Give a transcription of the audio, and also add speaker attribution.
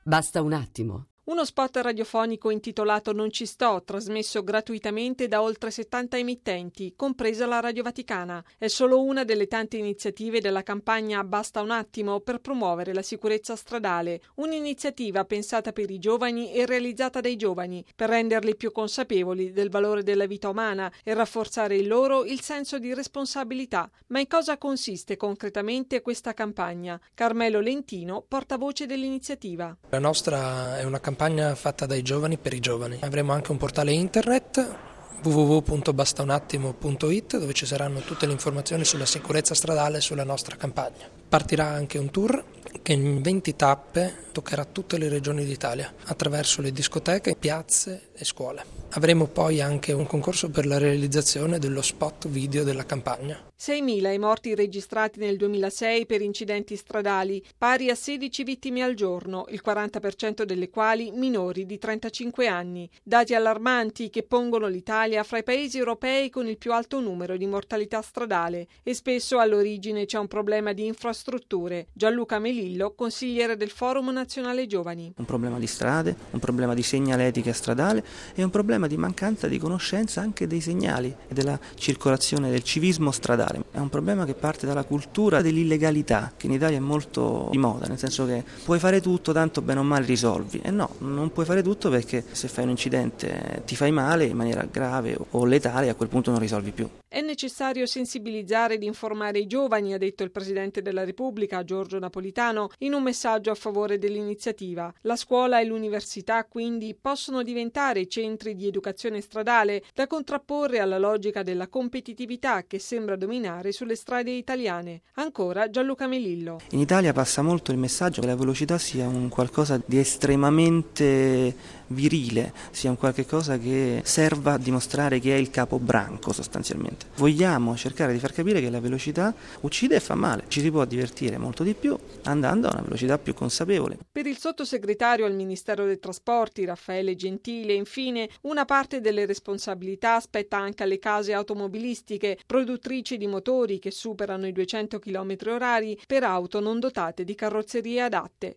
Speaker 1: Basta un attimo.
Speaker 2: Uno spot radiofonico intitolato Non ci sto, trasmesso gratuitamente da oltre 70 emittenti, compresa la Radio Vaticana. È solo una delle tante iniziative della campagna Basta un attimo per promuovere la sicurezza stradale, un'iniziativa pensata per i giovani e realizzata dai giovani, per renderli più consapevoli del valore della vita umana e rafforzare in loro il senso di responsabilità. Ma in cosa consiste concretamente questa campagna? Carmelo Lentino, portavoce dell'iniziativa.
Speaker 3: La nostra è una campagna fatta dai giovani per i giovani. Avremo anche un portale internet www.bastaunattimo.it dove ci saranno tutte le informazioni sulla sicurezza stradale e sulla nostra campagna. Partirà anche un tour che in 20 tappe toccherà tutte le regioni d'Italia attraverso le discoteche, piazze e scuole. Avremo poi anche un concorso per la realizzazione dello spot video della campagna.
Speaker 2: 6.000 i morti registrati nel 2006 per incidenti stradali, pari a 16 vittime al giorno, il 40% delle quali minori di 35 anni. Dati allarmanti che pongono l'Italia fra i paesi europei con il più alto numero di mortalità stradale e spesso all'origine c'è un problema di infrastrutture. Gianluca Melillo, consigliere del Forum Nazionale Giovani.
Speaker 4: Un problema di strade, un problema di segnaletica stradale e un problema di mancanza di conoscenza anche dei segnali e della circolazione del civismo stradale. È un problema che parte dalla cultura dell'illegalità, che in Italia è molto di moda, nel senso che puoi fare tutto, tanto bene o male risolvi. E no, non puoi fare tutto perché se fai un incidente ti fai male in maniera grave o letale e a quel punto non risolvi più.
Speaker 2: È necessario sensibilizzare ed informare i giovani, ha detto il Presidente della Repubblica, Giorgio Napolitano, in un messaggio a favore dell'iniziativa. La scuola e l'università, quindi, possono diventare centri di educazione stradale da contrapporre alla logica della competitività che sembra dominare sulle strade italiane. Ancora Gianluca Melillo.
Speaker 4: In Italia passa molto il messaggio che la velocità sia un qualcosa di estremamente virile, sia un qualche cosa che serva a dimostrare che è il capobranco sostanzialmente. Vogliamo cercare di far capire che la velocità uccide e fa male. Ci si può divertire molto di più andando a una velocità più consapevole.
Speaker 2: Per il sottosegretario al Ministero dei Trasporti, Raffaele Gentile, infine, una parte delle responsabilità spetta anche alle case automobilistiche, produttrici di motori che superano i 200 km orari per auto non dotate di carrozzerie adatte.